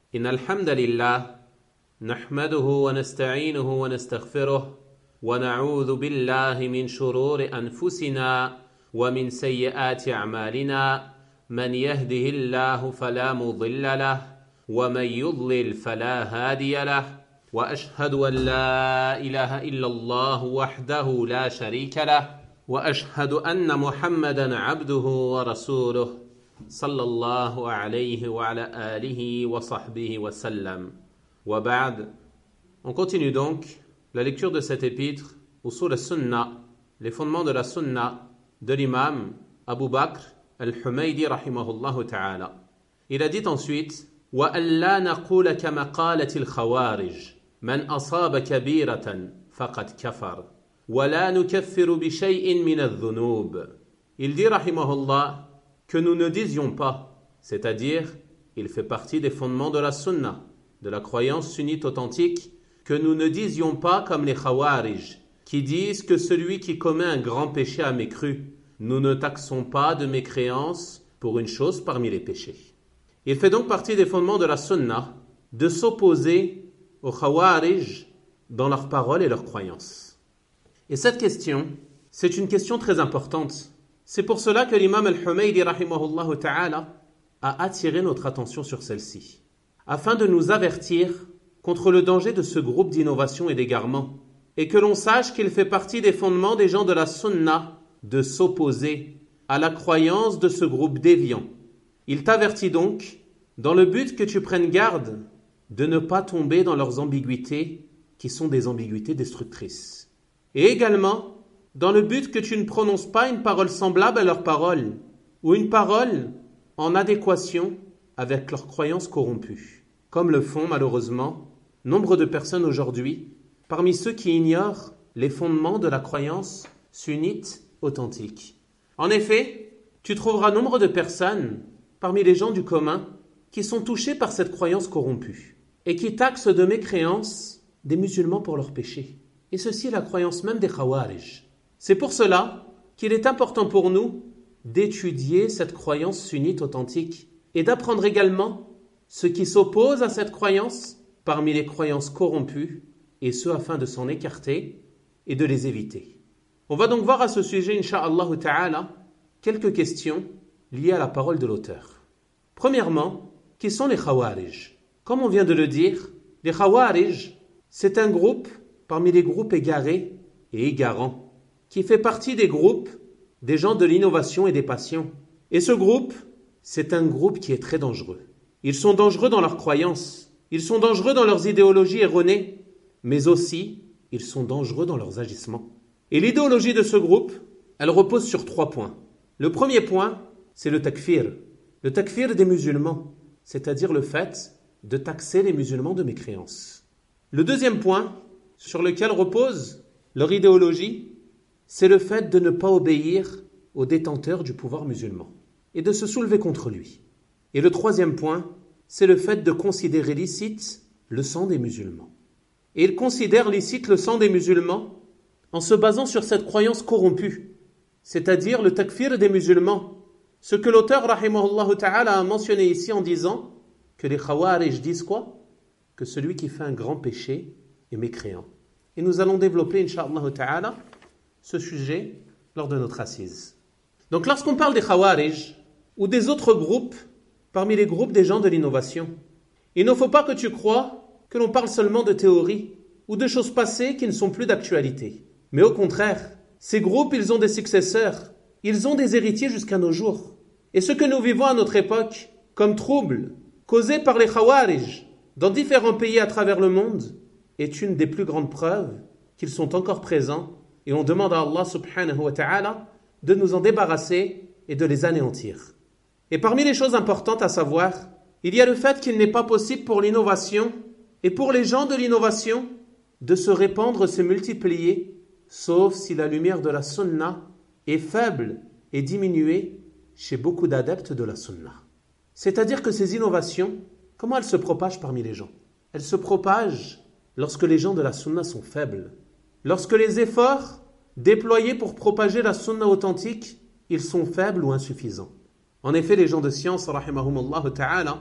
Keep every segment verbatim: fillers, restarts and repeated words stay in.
إن الحمد لله نحمده ونستعينه ونستغفره ونعوذ بالله من شرور أنفسنا ومن سيئات أعمالنا من يهده الله فلا مضل له ومن يضلل فلا هادي له وأشهد أن لا إله إلا الله وحده لا شريك له وأشهد أن محمدا عبده ورسوله صلى الله عليه وعلى آله وصحبه وسلم وبعد. On continue donc la lecture de cet épître Usul al-Sunnah, les fondements de la Sunna de l'imam Abu Bakr al-Humaydi rahimahullah ta'ala. Il a dit ensuite وَأَنْ لَا نَقُولَ كَمَا قَالَتِ الْخَوَارِجِ مَنْ أَصَابَ كَبِيرَةً فَقَدْ كَفَرَ وَلَا نُكَفِّرُ بِشَيْءٍ مِنَ الذُّنُوبِ. Il dit rahimahullah que nous ne disions pas, c'est-à-dire il fait partie des fondements de la Sunna, de la croyance sunnite authentique, que nous ne disions pas comme les Khawarij, qui disent que celui qui commet un grand péché a mécru. Nous ne taxons pas de mécréance pour une chose parmi les péchés. Il fait donc partie des fondements de la Sunna de s'opposer aux Khawarij dans leurs paroles et leurs croyances. Et cette question, c'est une question très importante. C'est pour cela que l'imam al-Humaydi rahimahullah ta'ala a attiré notre attention sur celle-ci, afin de nous avertir contre le danger de ce groupe d'innovation et d'égarement, et que l'on sache qu'il fait partie des fondements des gens de la Sunna de s'opposer à la croyance de ce groupe déviant. Il t'avertit donc, dans le but que tu prennes garde de ne pas tomber dans leurs ambiguïtés, qui sont des ambiguïtés destructrices. Et également, dans le but que tu ne prononces pas une parole semblable à leurs paroles, ou une parole en adéquation avec leurs croyances corrompues, comme le font malheureusement nombre de personnes aujourd'hui, parmi ceux qui ignorent les fondements de la croyance sunnite authentique. En effet, tu trouveras nombre de personnes, parmi les gens du commun, qui sont touchés par cette croyance corrompue, et qui taxent de mécréance des musulmans pour leurs péchés. Et ceci est la croyance même des Khawarij. C'est pour cela qu'il est important pour nous d'étudier cette croyance sunnite authentique et d'apprendre également ce qui s'oppose à cette croyance parmi les croyances corrompues, et ce afin de s'en écarter et de les éviter. On va donc voir à ce sujet, incha'Allah ta'ala, quelques questions liées à la parole de l'auteur. Premièrement, qui sont les Khawarij? Comme on vient de le dire, les Khawarij, c'est un groupe parmi les groupes égarés et égarants, qui fait partie des groupes des gens de l'innovation et des passions. Et ce groupe, c'est un groupe qui est très dangereux. Ils sont dangereux dans leurs croyances, ils sont dangereux dans leurs idéologies erronées, mais aussi, ils sont dangereux dans leurs agissements. Et l'idéologie de ce groupe, elle repose sur trois points. Le premier point, c'est le takfir. Le takfir des musulmans, c'est-à-dire le fait de taxer les musulmans de mécréance. Le deuxième point, sur lequel repose leur idéologie, c'est le fait de ne pas obéir au détenteur du pouvoir musulman et de se soulever contre lui. Et le troisième point, c'est le fait de considérer licite le sang des musulmans. Et ils considèrent licite le sang des musulmans en se basant sur cette croyance corrompue, c'est-à-dire le takfir des musulmans. Ce que l'auteur rahimahullah ta'ala a mentionné ici en disant que les Khawarij disent quoi? Que celui qui fait un grand péché est mécréant. Et nous allons développer, incha'Allah ta'ala, ce sujet lors de notre assise. Donc lorsqu'on parle des Khawarij ou des autres groupes parmi les groupes des gens de l'innovation, il ne faut pas que tu crois que l'on parle seulement de théorie ou de choses passées qui ne sont plus d'actualité. Mais au contraire, ces groupes, ils ont des successeurs, ils ont des héritiers jusqu'à nos jours. Et ce que nous vivons à notre époque comme troubles causés par les Khawarij dans différents pays à travers le monde est une des plus grandes preuves qu'ils sont encore présents. Et on demande à Allah subhanahu wa ta'ala de nous en débarrasser et de les anéantir. Et parmi les choses importantes à savoir, il y a le fait qu'il n'est pas possible pour l'innovation et pour les gens de l'innovation de se répandre, se multiplier, sauf si la lumière de la sunna est faible et diminuée chez beaucoup d'adeptes de la sunna. C'est-à-dire que ces innovations, comment elles se propagent parmi les gens? Elles se propagent lorsque les gens de la sunna sont faibles. Lorsque les efforts déployés pour propager la sunna authentique, ils sont faibles ou insuffisants. En effet, les gens de science, rahimahumullah ta'ala,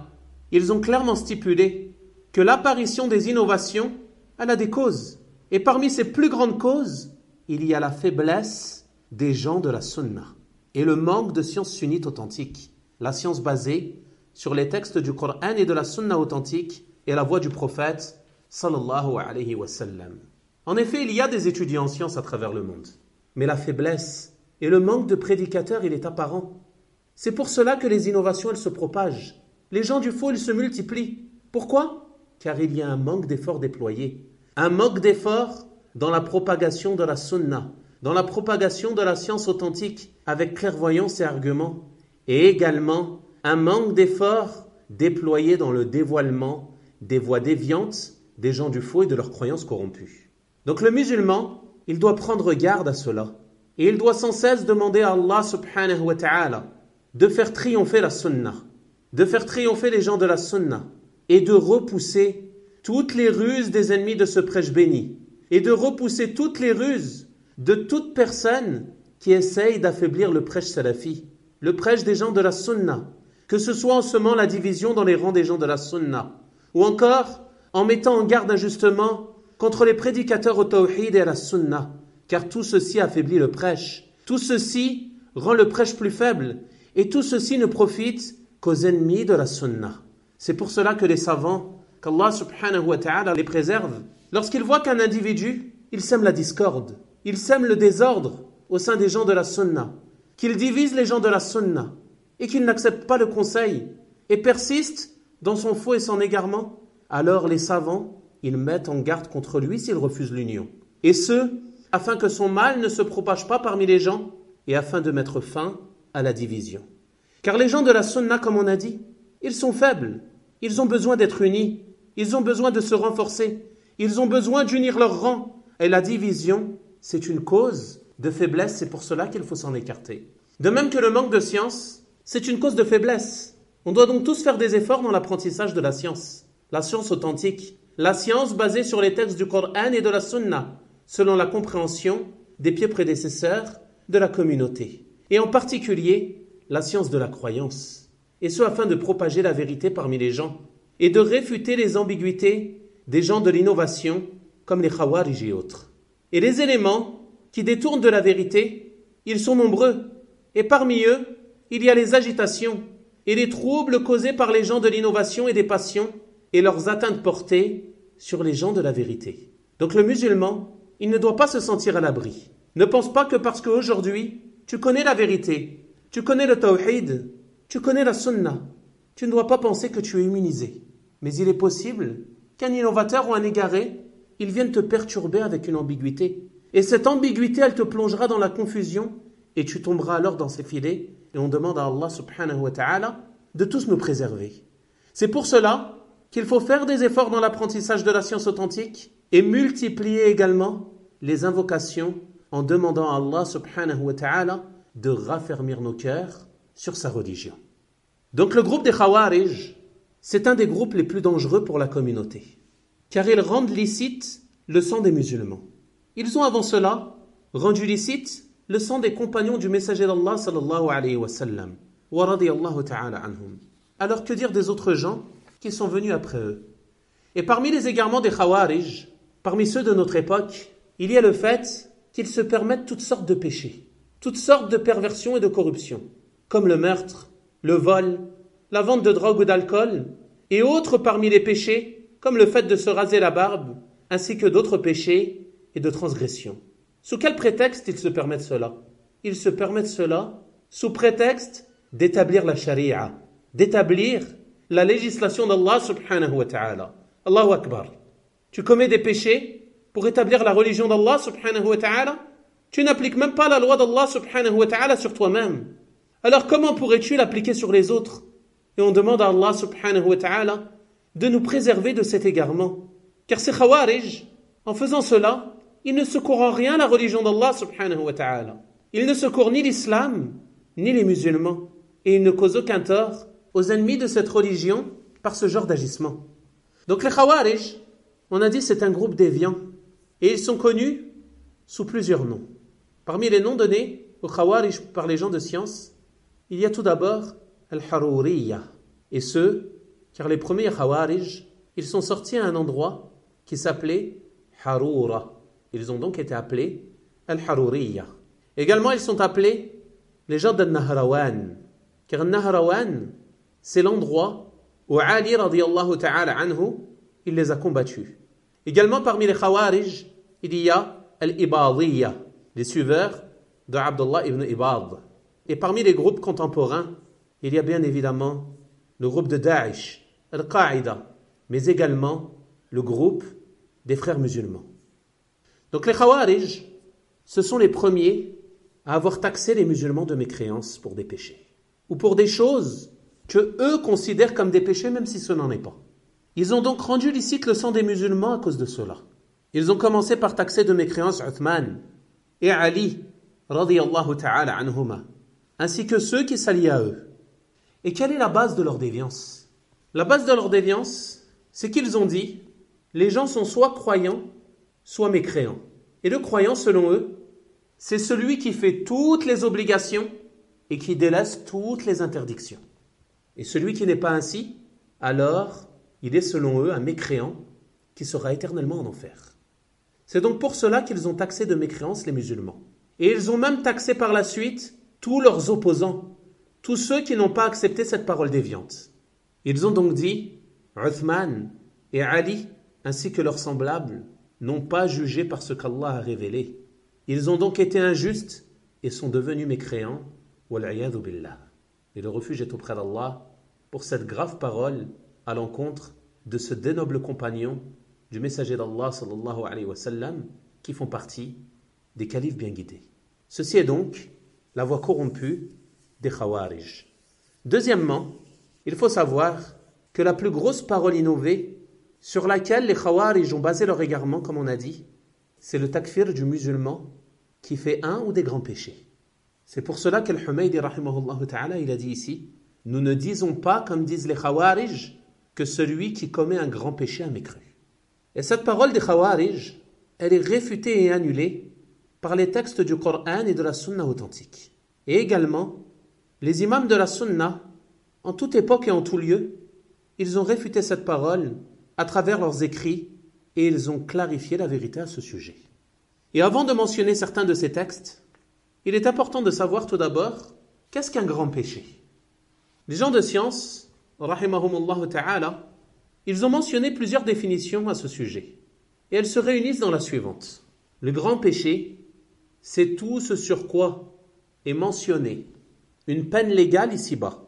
ils ont clairement stipulé que l'apparition des innovations, elle a des causes. Et parmi ces plus grandes causes, il y a la faiblesse des gens de la sunna et le manque de science sunnite authentique, la science basée sur les textes du Coran et de la sunna authentique et la voix du prophète sallallahu alayhi wa sallam. En effet, il y a des étudiants en sciences à travers le monde, mais la faiblesse et le manque de prédicateurs, il est apparent. C'est pour cela que les innovations, elles se propagent. Les gens du faux, ils se multiplient. Pourquoi ? Car il y a un manque d'efforts déployés. Un manque d'efforts dans la propagation de la sunna, dans la propagation de la science authentique, avec clairvoyance et argument. Et également, un manque d'efforts déployés dans le dévoilement des voies déviantes des gens du faux et de leurs croyances corrompues. Donc le musulman, il doit prendre garde à cela. Et il doit sans cesse demander à Allah subhanahu wa ta'ala de faire triompher la sunna, de faire triompher les gens de la sunna et de repousser toutes les ruses des ennemis de ce prêche béni et de repousser toutes les ruses de toute personne qui essaye d'affaiblir le prêche salafi, le prêche des gens de la sunna, que ce soit en semant la division dans les rangs des gens de la sunna ou encore en mettant en garde injustement contre les prédicateurs au tawhid et à la sunna, car tout ceci affaiblit le prêche, tout ceci rend le prêche plus faible et tout ceci ne profite qu'aux ennemis de la sunna. C'est pour cela que les savants, qu'Allah subhanahu wa ta'ala les préserve, lorsqu'ils voient qu'un individu, il sème la discorde, il sème le désordre au sein des gens de la sunna, qu'il divise les gens de la sunna et qu'il n'accepte pas le conseil et persiste dans son faux et son égarement, alors les savants, ils mettent en garde contre lui s'il refuse l'union. Et ce, afin que son mal ne se propage pas parmi les gens et afin de mettre fin à la division. Car les gens de la sunna, comme on a dit, ils sont faibles, ils ont besoin d'être unis, ils ont besoin de se renforcer, ils ont besoin d'unir leurs rangs. Et la division, c'est une cause de faiblesse, c'est pour cela qu'il faut s'en écarter. De même que le manque de science, c'est une cause de faiblesse. On doit donc tous faire des efforts dans l'apprentissage de la science, la science authentique, la science basée sur les textes du Coran et de la sunna, selon la compréhension des pieux prédécesseurs de la communauté, et en particulier la science de la croyance, et ce afin de propager la vérité parmi les gens, et de réfuter les ambiguïtés des gens de l'innovation, comme les khawarij et autres. Et les éléments qui détournent de la vérité, ils sont nombreux, et parmi eux, il y a les agitations, et les troubles causés par les gens de l'innovation et des passions, et leurs atteintes portées sur les gens de la vérité. Donc le musulman, il ne doit pas se sentir à l'abri. Ne pense pas que parce qu'aujourd'hui, tu connais la vérité, tu connais le tawhid, tu connais la sunna, tu ne dois pas penser que tu es immunisé. Mais il est possible qu'un innovateur ou un égaré, il vienne te perturber avec une ambiguïté. Et cette ambiguïté, elle te plongera dans la confusion et tu tomberas alors dans ses filets. Et on demande à Allah subhanahu wa ta'ala de tous nous préserver. C'est pour cela qu'il faut faire des efforts dans l'apprentissage de la science authentique et multiplier également les invocations en demandant à Allah subhanahu wa ta'ala de raffermir nos cœurs sur sa religion. Donc le groupe des Khawarij, c'est un des groupes les plus dangereux pour la communauté, car ils rendent licite le sang des musulmans. Ils ont avant cela rendu licite le sang des compagnons du messager d'Allah sallallahu alayhi wa sallam, wa radiyallahu ta'ala anhum. Alors que dire des autres gens qui sont venus après eux? Et parmi les égarements des Khawarij, parmi ceux de notre époque, il y a le fait qu'ils se permettent toutes sortes de péchés, toutes sortes de perversions et de corruptions, comme le meurtre, le vol, la vente de drogue ou d'alcool, et autres parmi les péchés, comme le fait de se raser la barbe, ainsi que d'autres péchés et de transgressions. Sous quel prétexte ils se permettent cela? Ils se permettent cela sous prétexte d'établir la charia, d'établir la législation d'Allah subhanahu wa ta'ala. Allahu Akbar. Tu commets des péchés pour établir la religion d'Allah subhanahu wa ta'ala? Tu n'appliques même pas la loi d'Allah subhanahu wa ta'ala sur toi-même. Alors comment pourrais-tu l'appliquer sur les autres? Et on demande à Allah subhanahu wa ta'ala de nous préserver de cet égarement. Car ces Khawarij, en faisant cela, ils ne secourent en rien la religion d'Allah subhanahu wa ta'ala. Ils ne secourent ni l'islam, ni les musulmans. Et ils ne causent aucun tort aux ennemis de cette religion par ce genre d'agissement. Donc les Khawarij, on a dit c'est un groupe déviant. Et ils sont connus sous plusieurs noms. Parmi les noms donnés aux Khawarij par les gens de science, il y a tout d'abord Al-Haruriyya, et ceux Car les premiers Khawarij, ils sont sortis à un endroit qui s'appelait Haroura. Ils ont donc été appelés Al-Harouriya. Également, ils sont appelés les gens d'Al-Nahrawan. Car Al-Nahrawan, c'est l'endroit où Ali radiyallahu ta'ala anhu, il les a combattus. Également, parmi les Khawarij, il y a Al-Ibadiyya, les suiveurs de Abdullah ibn Ibad. Et parmi les groupes contemporains, il y a bien évidemment le groupe de Daesh, Al-Qaïda, mais également le groupe des frères musulmans. Donc les Khawarij, ce sont les premiers à avoir taxé les musulmans de mécréance pour des péchés, ou pour des choses que eux considèrent comme des péchés, même si ce n'en est pas. Ils ont donc rendu licite le sang des musulmans à cause de cela. Ils ont commencé par taxer de mécréance Uthman et Ali, radiyallahu ta'ala anhuma, ainsi que ceux qui s'allient à eux. Et quelle est la base de leur déviance? La base de leur déviance, c'est qu'ils ont dit, les gens sont soit croyants, soit mécréants. Et le croyant, selon eux, c'est celui qui fait toutes les obligations et qui délaisse toutes les interdictions. Et celui qui n'est pas ainsi, alors il est selon eux un mécréant qui sera éternellement en enfer. C'est donc pour cela qu'ils ont taxé de mécréance les musulmans. Et ils ont même taxé par la suite tous leurs opposants, tous ceux qui n'ont pas accepté cette parole déviante. Ils ont donc dit, Uthman et Ali, ainsi que leurs semblables, n'ont pas jugé par ce qu'Allah a révélé. Ils ont donc été injustes et sont devenus mécréants. Wal'iyadhu billah. Et le refuge est auprès d'Allah pour cette grave parole à l'encontre de ce dénoble compagnon du messager d'Allah sallallahu alayhi wa sallam qui font partie des califes bien guidés. Ceci est donc la voie corrompue des Khawarij. Deuxièmement, il faut savoir que la plus grosse parole innovée sur laquelle les Khawarij ont basé leur égarement, comme on a dit, c'est le takfir du musulman qui fait un ou des grands péchés. C'est pour cela qu'Al-Humaydi rahimahullah ta'ala, il a dit ici, nous ne disons pas, comme disent les Khawarij, que celui qui commet un grand péché a mécru. Et cette parole des Khawarij, elle est réfutée et annulée par les textes du Coran et de la Sunna authentique. Et également, les imams de la Sunna, en toute époque et en tout lieu, ils ont réfuté cette parole à travers leurs écrits et ils ont clarifié la vérité à ce sujet. Et avant de mentionner certains de ces textes, il est important de savoir tout d'abord qu'est-ce qu'un grand péché. Les gens de science, rahimahumullah ta'ala, ils ont mentionné plusieurs définitions à ce sujet. Et elles se réunissent dans la suivante. Le grand péché, c'est tout ce sur quoi est mentionné une peine légale ici-bas,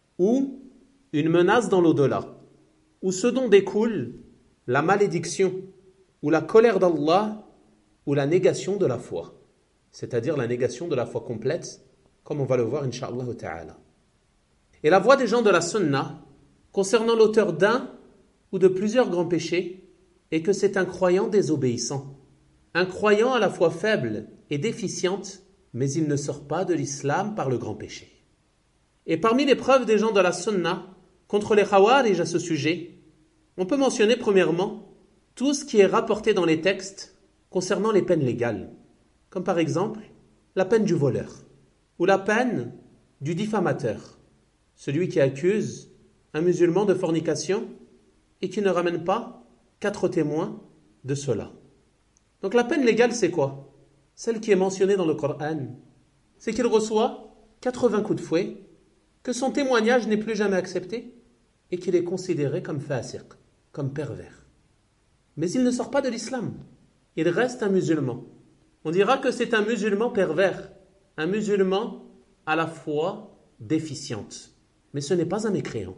ou une menace dans l'au-delà, ou ce dont découle la malédiction, ou la colère d'Allah, ou la négation de la foi. C'est-à-dire la négation de la foi complète, comme on va le voir, incha'Allah ta'ala. Et la voix des gens de la Sunna, concernant l'auteur d'un ou de plusieurs grands péchés, est que c'est un croyant désobéissant. Un croyant à la foi faible et déficiente, mais il ne sort pas de l'islam par le grand péché. Et parmi les preuves des gens de la Sunna, contre les Khawarij à ce sujet, on peut mentionner premièrement tout ce qui est rapporté dans les textes concernant les peines légales, comme par exemple la peine du voleur, ou la peine du diffamateur, celui qui accuse un musulman de fornication et qui ne ramène pas quatre témoins de cela. Donc la peine légale, c'est quoi? Celle qui est mentionnée dans le Coran, c'est qu'il reçoit quatre-vingts coups de fouet, que son témoignage n'est plus jamais accepté et qu'il est considéré comme fasiq, comme pervers. Mais il ne sort pas de l'islam, il reste un musulman. On dira que c'est un musulman pervers, un musulman à la foi déficiente, mais ce n'est pas un mécréant.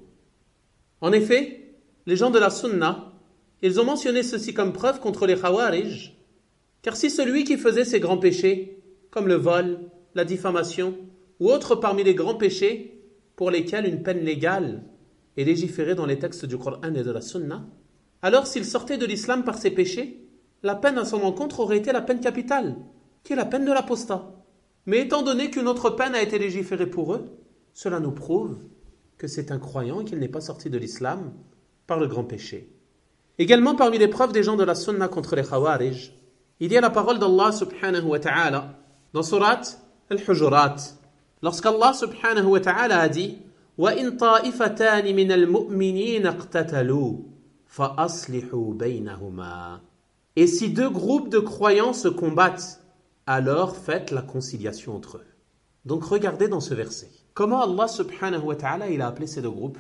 En effet, les gens de la Sunna, ils ont mentionné ceci comme preuve contre les Khawarij, car si celui qui faisait ces grands péchés, comme le vol, la diffamation, ou autres parmi les grands péchés pour lesquels une peine légale est légiférée dans les textes du Coran et de la Sunna, alors s'il sortait de l'islam par ces péchés, la peine à son encontre aurait été la peine capitale, qui est la peine de l'apostat. Mais étant donné qu'une autre peine a été légiférée pour eux, cela nous prouve que c'est un croyant et qu'il n'est pas sorti de l'islam par le grand péché. Également parmi les preuves des gens de la Sunna contre les Khawarij, il y a la parole d'Allah subhanahu wa ta'ala dans surat Al-Hujurat. Lorsqu'Allah subhanahu wa ta'ala a dit وَإِن طَائِفَتَانِ مِنَ الْمُؤْمِنِينَ اقْتَتَلُوا فَأَصْلِحُوا بَيْنَهُمَا. Et si deux groupes de croyants se combattent, alors faites la conciliation entre eux. Donc regardez dans ce verset. Comment Allah subhanahu wa ta'ala il a appelé ces deux groupes?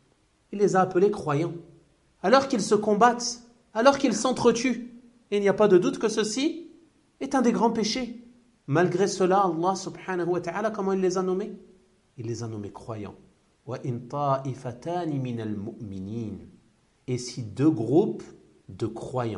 Il les a appelés croyants. Alors qu'ils se combattent, alors qu'ils s'entretuent. Et il n'y a pas de doute que ceci est un des grands péchés. Malgré cela, Allah subhanahu wa ta'ala, comment il les a nommés? Il les a nommés croyants. وَإِن طَائِفَتَانِ مِنَ الْمُؤْمِنِينَ. Et si deux groupes de croyants,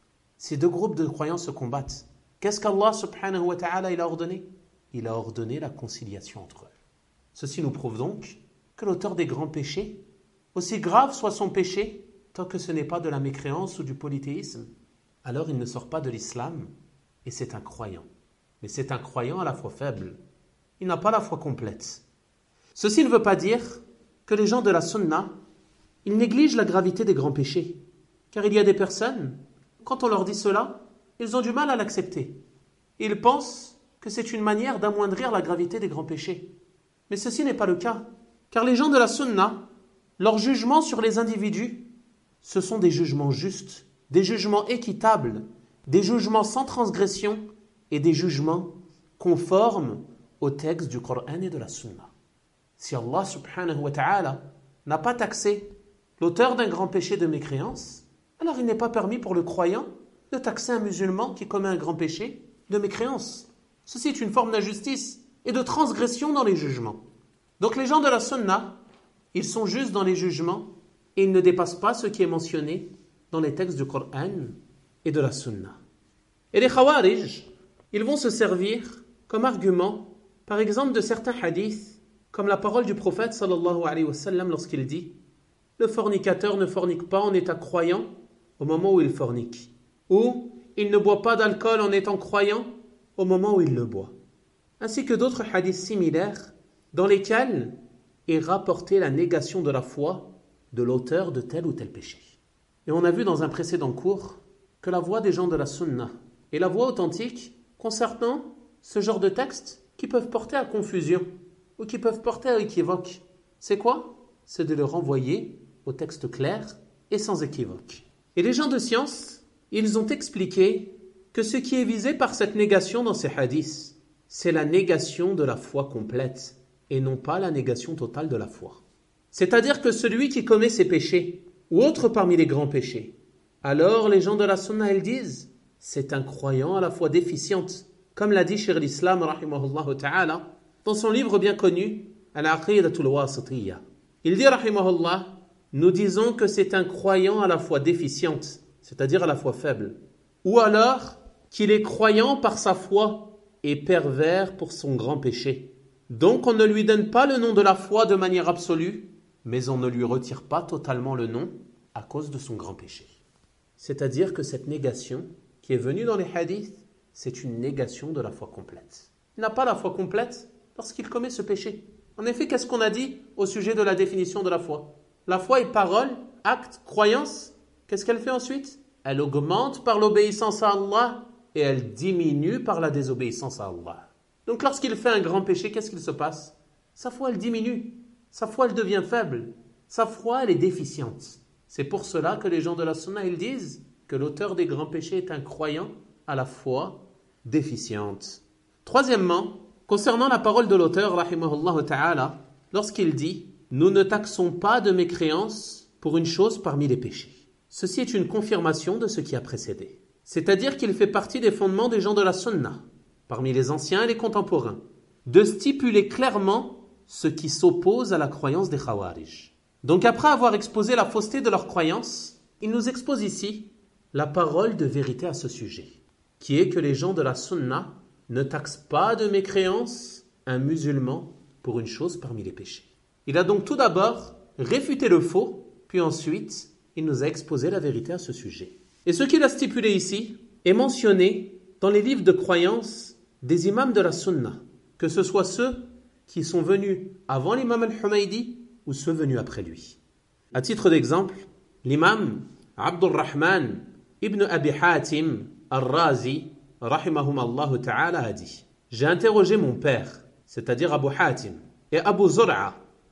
si deux groupes de croyants se combattent, qu'est-ce qu'Allah subhanahu wa ta'ala il a ordonné? Il a ordonné la conciliation entre eux. Ceci nous prouve donc que l'auteur des grands péchés, aussi grave soit son péché, tant que ce n'est pas de la mécréance ou du polythéisme, alors il ne sort pas de l'islam et c'est un croyant. Mais c'est un croyant à la fois faible. Il n'a pas la foi complète. Ceci ne veut pas dire que les gens de la sunna, ils négligent la gravité des grands péchés. Car il y a des personnes, quand on leur dit cela, ils ont du mal à l'accepter. Ils pensent que c'est une manière d'amoindrir la gravité des grands péchés. Mais ceci n'est pas le cas. Car les gens de la sunna, leurs jugements sur les individus, ce sont des jugements justes, des jugements équitables, des jugements sans transgression et des jugements conformes au texte du Coran et de la sunna. Si Allah subhanahu wa ta'ala n'a pas taxé l'auteur d'un grand péché de mécréance, alors il n'est pas permis pour le croyant de taxer un musulman qui commet un grand péché de mécréance. Ceci est une forme d'injustice et de transgression dans les jugements. Donc les gens de la sunna, ils sont justes dans les jugements et ils ne dépassent pas ce qui est mentionné dans les textes du Coran et de la sunna. Et les khawarij, ils vont se servir comme argument, par exemple, de certains hadiths, comme la parole du prophète sallallahu alayhi wa sallam lorsqu'il dit « Le fornicateur ne fornique pas en état croyant au moment où il fornique. » Ou « Il ne boit pas d'alcool en étant croyant au moment où il le boit. » Ainsi que d'autres hadiths similaires dans lesquels est rapportée la négation de la foi de l'auteur de tel ou tel péché. Et on a vu dans un précédent cours que la voix des gens de la sunna et la voix authentique concernant ce genre de textes qui peuvent porter à confusion ou qui peuvent porter à équivoque. C'est quoi? C'est de le renvoyer au texte clair et sans équivoque. Et les gens de science, ils ont expliqué que ce qui est visé par cette négation dans ces hadiths, c'est la négation de la foi complète et non pas la négation totale de la foi. C'est-à-dire que celui qui commet ces péchés ou autre parmi les grands péchés, alors les gens de la sunna, ils disent, c'est un croyant à la foi déficiente, comme l'a dit Cheikh l'Islam rahimahullah ta'ala dans son livre bien connu, Al-Aqidatul Wasitiyya. Il dit rahimahullah, nous disons que c'est un croyant à la foi déficiente, c'est-à-dire à la foi faible, ou alors qu'il est croyant par sa foi et pervers pour son grand péché. Donc on ne lui donne pas le nom de la foi de manière absolue, mais on ne lui retire pas totalement le nom à cause de son grand péché. C'est-à-dire que cette négation qui est venue dans les hadiths, c'est une négation de la foi complète. Il n'a pas la foi complète lorsqu'il commet ce péché. En effet, qu'est-ce qu'on a dit au sujet de la définition de la foi? La foi est parole, acte, croyance. Qu'est-ce qu'elle fait ensuite? Elle augmente par l'obéissance à Allah et elle diminue par la désobéissance à Allah. Donc lorsqu'il fait un grand péché, qu'est-ce qu'il se passe? Sa foi, elle diminue. Sa foi, elle devient faible. Sa foi, elle est déficiente. C'est pour cela que les gens de la sunna, ils disent que l'auteur des grands péchés est un croyant à la foi déficiente. Troisièmement, concernant la parole de l'auteur, rahimahullah ta'ala, lorsqu'il dit « Nous ne taxons pas de mécréance pour une chose parmi les péchés ». Ceci est une confirmation de ce qui a précédé. C'est-à-dire qu'il fait partie des fondements des gens de la sunna, parmi les anciens et les contemporains, de stipuler clairement ce qui s'oppose à la croyance des khawarij. Donc après avoir exposé la fausseté de leur croyance, il nous expose ici la parole de vérité à ce sujet, qui est que les gens de la sunna ne taxent pas de mécréance un musulman pour une chose parmi les péchés. Il a donc tout d'abord réfuté le faux, puis ensuite il nous a exposé la vérité à ce sujet. Et ce qu'il a stipulé ici est mentionné dans les livres de croyance des imams de la sunna, que ce soit ceux qui sont venus avant l'imam al-Humaydi ou ceux venus après lui. À titre d'exemple, l'imam Abdurrahman ibn Abi Hatim al-Razi, rahimahumallahu ta'ala, a dit « J'ai interrogé mon père, c'est-à-dire Abu Hatim, et Abu Zur'a,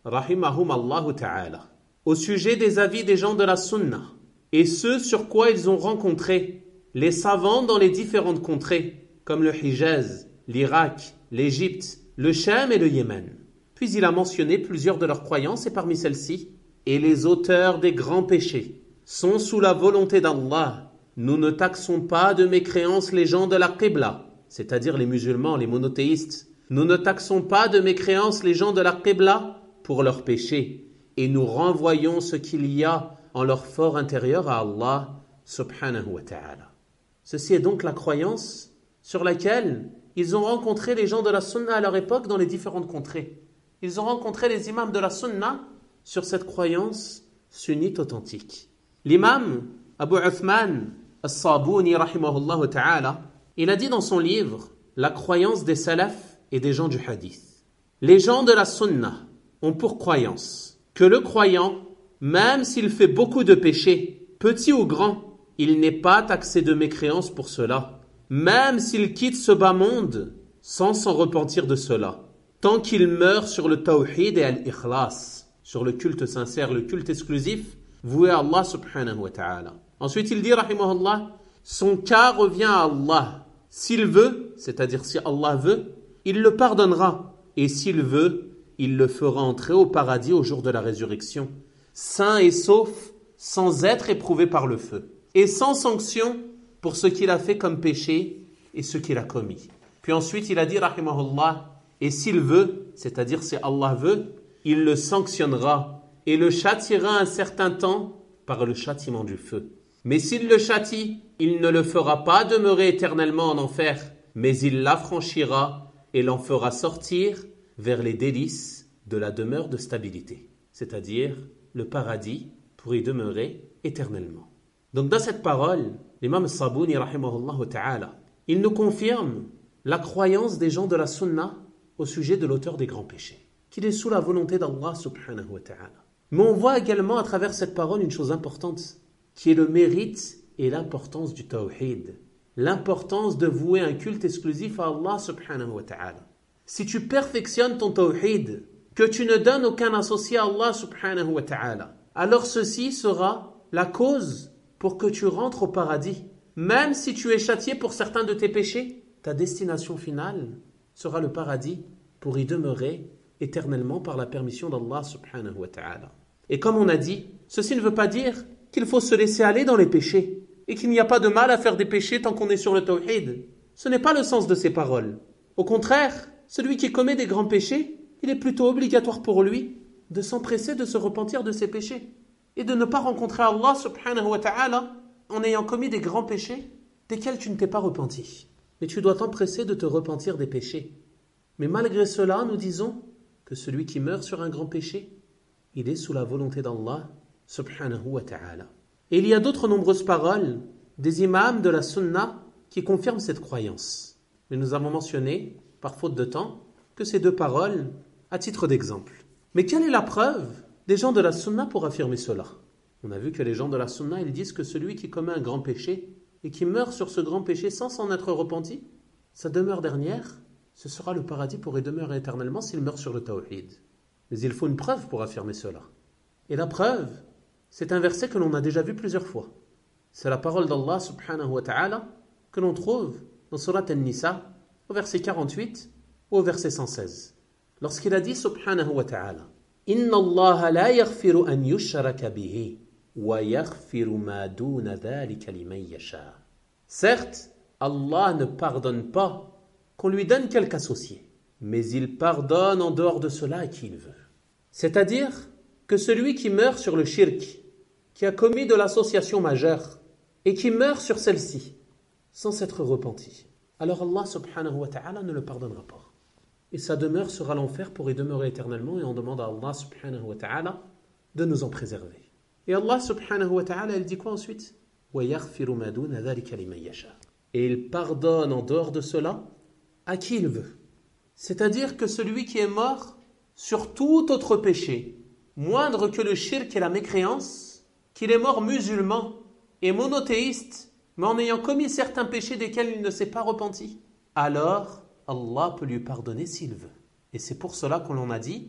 rahimahum Allahu ta'ala, au sujet des avis des gens de la sunna et ce sur quoi ils ont rencontré les savants dans les différentes contrées, comme le Hijaz, l'Irak, l'Égypte, le Cham et le Yémen. Puis il a mentionné plusieurs de leurs croyances et parmi celles-ci, et les auteurs des grands péchés sont sous la volonté d'Allah. Nous ne taxons pas de mécréance les gens de la Qibla, c'est-à-dire les musulmans, les monothéistes. Nous ne taxons pas de mécréance les gens de la Qibla pour leurs péchés, et nous renvoyons ce qu'il y a en leur fort intérieur à Allah subhanahu wa ta'ala. Ceci est donc la croyance sur laquelle ils ont rencontré les gens de la sunna à leur époque dans les différentes contrées. Ils ont rencontré les imams de la sunna sur cette croyance sunnite authentique. L'imam Abu Uthman As-Sabuni rahimahullah ta'ala, il a dit dans son livre La croyance des salafs et des gens du hadith. Les gens de la sunna ont pour croyance que le croyant, même s'il fait beaucoup de péchés, petits ou grands, il n'est pas taxé de mécréance pour cela, même s'il quitte ce bas monde sans s'en repentir de cela, tant qu'il meurt sur le tawhid et al-ikhlas, sur le culte sincère, le culte exclusif, voué à Allah subhanahu wa ta'ala. Ensuite il dit, rahimahullah, son cas revient à Allah. S'il veut, c'est-à-dire si Allah veut, il le pardonnera, et s'il veut, il le fera entrer au paradis au jour de la résurrection, sain et sauf, sans être éprouvé par le feu, et sans sanction pour ce qu'il a fait comme péché et ce qu'il a commis. Puis ensuite il a dit, rahimahullah, et s'il veut, c'est-à-dire si Allah veut, il le sanctionnera et le châtiera un certain temps par le châtiment du feu. Mais s'il le châtie, il ne le fera pas demeurer éternellement en enfer, mais il l'affranchira et l'en fera sortir vers les délices de la demeure de stabilité, c'est-à-dire le paradis pour y demeurer éternellement. Donc dans cette parole, l'imam Sabuni rahimahullah ta'ala, il nous confirme la croyance des gens de la sunna au sujet de l'auteur des grands péchés, qu'il est sous la volonté d'Allah subhanahu wa ta'ala. Mais on voit également à travers cette parole une chose importante, qui est le mérite et l'importance du tawhid, l'importance de vouer un culte exclusif à Allah subhanahu wa ta'ala. Si tu perfectionnes ton tawhid, que tu ne donnes aucun associé à Allah subhanahu wa ta'ala, alors ceci sera la cause pour que tu rentres au paradis. Même si tu es châtié pour certains de tes péchés, ta destination finale sera le paradis pour y demeurer éternellement par la permission d'Allah subhanahu wa ta'ala. Et comme on a dit, ceci ne veut pas dire qu'il faut se laisser aller dans les péchés et qu'il n'y a pas de mal à faire des péchés tant qu'on est sur le tawhid. Ce n'est pas le sens de ces paroles. Au contraire, celui qui commet des grands péchés, il est plutôt obligatoire pour lui de s'empresser de se repentir de ses péchés et de ne pas rencontrer Allah subhanahu wa ta'ala en ayant commis des grands péchés desquels tu ne t'es pas repenti. Mais tu dois t'empresser de te repentir des péchés. Mais malgré cela, nous disons que celui qui meurt sur un grand péché, il est sous la volonté d'Allah subhanahu wa ta'ala. Et il y a d'autres nombreuses paroles des imams de la sunna qui confirment cette croyance. Mais nous avons mentionné, par faute de temps, que ces deux paroles à titre d'exemple. Mais quelle est la preuve des gens de la sunna pour affirmer cela? On a vu que les gens de la sunna, ils disent que celui qui commet un grand péché et qui meurt sur ce grand péché sans s'en être repenti, sa demeure dernière, ce sera le paradis pour y demeurer éternellement s'il meurt sur le tawhid. Mais il faut une preuve pour affirmer cela. Et la preuve, c'est un verset que l'on a déjà vu plusieurs fois. C'est la parole d'Allah subhanahu wa ta'ala que l'on trouve dans Surat An-Nisa au verset quarante-huit ou au verset cent seize. Lorsqu'il a dit subhanahu wa ta'ala Inna Allah la yaghfiru an yushraka bihi wa yaghfiru ma duna dhalika liman yasha. Certes, Allah ne pardonne pas qu'on lui donne quelque associé, mais il pardonne en dehors de cela à qui il veut. C'est-à-dire que celui qui meurt sur le shirk, qui a commis de l'association majeure et qui meurt sur celle-ci sans s'être repenti, alors Allah subhanahu wa ta'ala ne le pardonnera pas. Et sa demeure sera l'enfer pour y demeurer éternellement, et on demande à Allah subhanahu wa ta'ala de nous en préserver. Et Allah subhanahu wa ta'ala, il dit quoi ensuite? وَيَغْفِرُ مَا دُونَ ذَلِكَ لِمَن يَشَاءُ. Et il pardonne en dehors de cela à qui il veut. C'est-à-dire que celui qui est mort sur tout autre péché, moindre que le shirk et la mécréance, qu'il est mort musulman et monothéiste, mais en ayant commis certains péchés desquels il ne s'est pas repenti, alors Allah peut lui pardonner s'il veut. Et c'est pour cela qu'on en a dit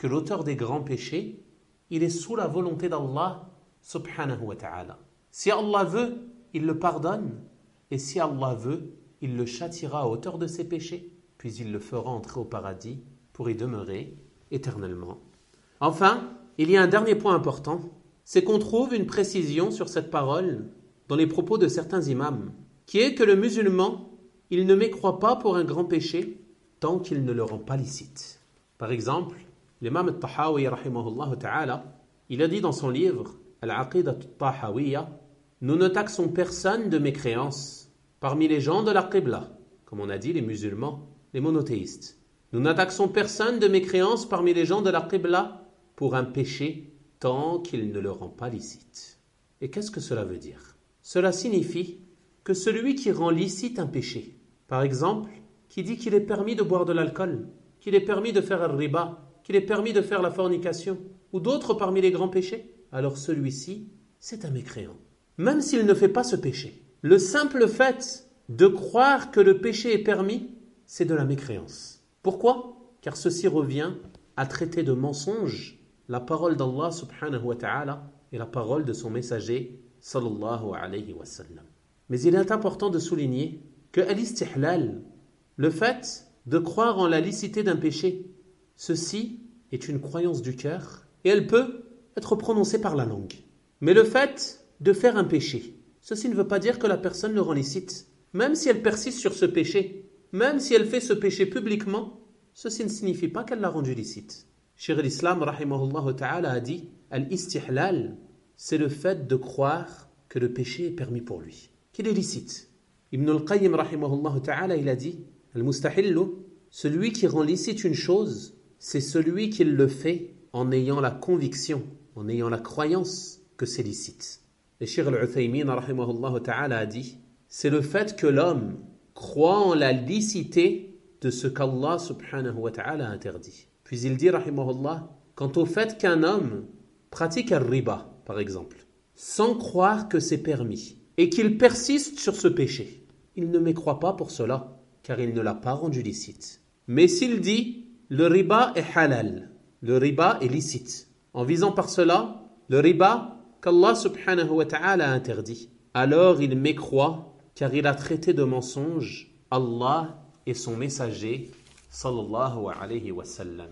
que l'auteur des grands péchés, il est sous la volonté d'Allah subhanahu wa ta'ala. Si Allah veut, il le pardonne, et si Allah veut, il le châtiera à hauteur de ses péchés, puis il le fera entrer au paradis pour y demeurer éternellement. Enfin, il y a un dernier point important, c'est qu'on trouve une précision sur cette parole dans les propos de certains imams, qui est que le musulman, il ne mécroit pas pour un grand péché tant qu'il ne le rend pas licite. Par exemple, l'imam al-Tahawi, rahimahullah ta'ala, il a dit dans son livre Al-Aqidah al-Tahawiyya, nous ne taxons personne de mécréance parmi les gens de la Qibla, comme on a dit les musulmans, les monothéistes. Nous n'attaquons personne de mécréance parmi les gens de la Qibla pour un péché tant qu'il ne le rend pas licite. Et qu'est-ce que cela veut dire? Cela signifie que celui qui rend licite un péché, par exemple, qui dit qu'il est permis de boire de l'alcool, qu'il est permis de faire un riba, qu'il est permis de faire la fornication, ou d'autres parmi les grands péchés, alors celui-ci, c'est un mécréant. Même s'il ne fait pas ce péché. Le simple fait de croire que le péché est permis, c'est de la mécréance. Pourquoi? Car ceci revient à traiter de mensonge la parole d'Allah subhanahu wa ta'ala et la parole de son messager sallallahu alayhi wa sallam. Mais il est important de souligner que al-istihlal, le fait de croire en la licité d'un péché, ceci est une croyance du cœur et elle peut être prononcée par la langue. Mais le fait de faire un péché, ceci ne veut pas dire que la personne le rend licite. Même si elle persiste sur ce péché, même si elle fait ce péché publiquement, ceci ne signifie pas qu'elle l'a rendu licite. Cheikh l'Islam, rahimahullah ta'ala, a dit al-istihlal, c'est le fait de croire que le péché est permis pour lui, qu'il est licite. Ibn al-Qayyim, rahimahullah ta'ala, il a dit al-mustahillu, celui qui rend licite une chose, c'est celui qui le fait en ayant la conviction, en ayant la croyance que c'est licite. Et Cheikh al-Uthaymin, rahimahullah ta'ala, a dit c'est le fait que l'homme croit en la licité de ce qu'Allah subhanahu wa ta'ala a interdit. Puis il dit, rahimahullah, quant au fait qu'un homme pratique un riba, par exemple, sans croire que c'est permis, et qu'il persiste sur ce péché, il ne mécroit pas pour cela, car il ne l'a pas rendu licite. Mais s'il dit, le riba est halal, le riba est licite, en visant par cela, le riba qu'Allah subhanahu wa ta'ala a interdit, alors il mécroit car il a traité de mensonge Allah et son messager sallallahu alayhi wa sallam.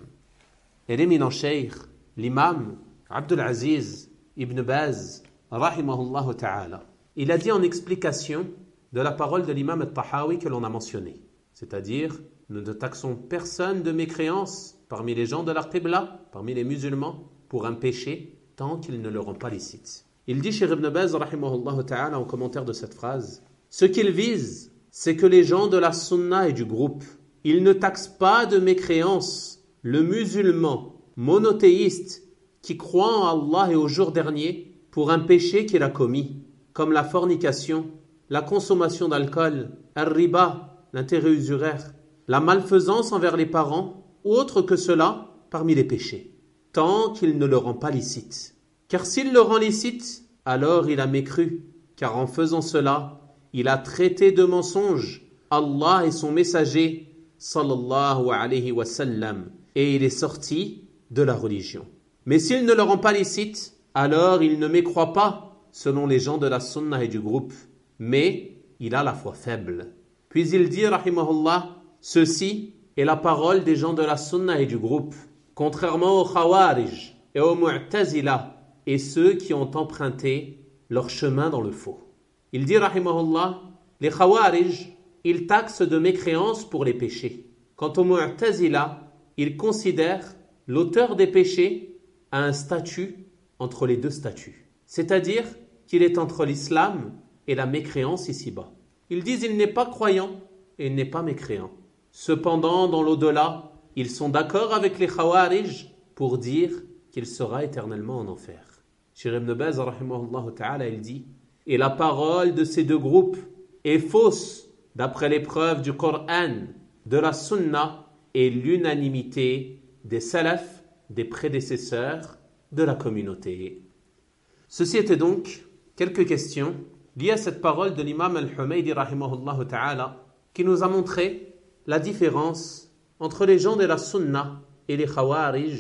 Et l'éminent cheikh, l'imam Abdul Aziz ibn Baz, rahimahullah ta'ala, il a dit en explication de la parole de l'imam al-Tahawi que l'on a mentionné, c'est-à-dire nous ne taxons personne de mécréance parmi les gens de la Qibla, parmi les musulmans, pour un péché tant qu'il ne le rend pas licite. Il dit chez Ibn Baz, rahimahullah ta'ala, en commentaire de cette phrase, ce qu'il vise, c'est que les gens de la sunna et du groupe, ils ne taxent pas de mécréance le musulman monothéiste qui croit en Allah et au jour dernier pour un péché qu'il a commis, comme la fornication, la consommation d'alcool, al-riba, l'intérêt usuraire, la malfaisance envers les parents, ou autre que cela parmi les péchés, tant qu'il ne le rend pas licite. Car s'il le rend licite, alors il a mécru, car en faisant cela, il a traité de mensonge Allah et son messager sallallahu alayhi wa sallam et il est sorti de la religion. Mais s'il ne le rend pas licite, alors il ne mécroit pas selon les gens de la sunna et du groupe, mais il a la foi faible. Puis il dit rahimahullah, ceci est la parole des gens de la sunna et du groupe, contrairement aux khawarij et aux mu'tazila et ceux qui ont emprunté leur chemin dans le faux. Il dit, rahimahullah, les khawarij, ils taxent de mécréance pour les péchés. Quant au mu'tazila, ils considèrent l'auteur des péchés à un statut entre les deux statuts. C'est-à-dire qu'il est entre l'islam et la mécréance ici-bas. Ils disent il n'est pas croyant et il n'est pas mécréant. Cependant, dans l'au-delà, ils sont d'accord avec les khawarij pour dire qu'il sera éternellement en enfer. Cheikh Ibn Baz, rahimahullah ta'ala, il dit et la parole de ces deux groupes est fausse d'après l'épreuve du Coran, de la Sunna et l'unanimité des salafs, des prédécesseurs de la communauté. Ceci était donc quelques questions liées à cette parole de l'imam al-Humaydi rahimahullah ta'ala qui nous a montré la différence entre les gens de la Sunna et les Khawarij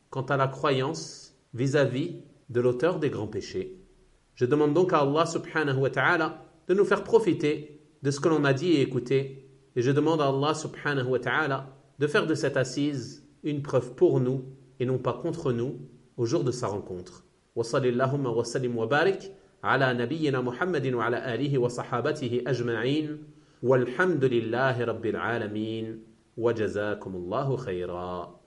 quant à la croyance vis-à-vis de l'auteur des grands péchés. Je demande donc à Allah subhanahu wa ta'ala de nous faire profiter de ce que l'on a dit et écouté. Et je demande à Allah subhanahu wa ta'ala de faire de cette assise une preuve pour nous et non pas contre nous au jour de sa rencontre. Wa sallallahu wa sallim wa barik ala nabiyyina Muhammadin wa ala alihi wa sahabatihi ajma'in walhamdulillahi rabbil alamin wa jazakumullahu khayra.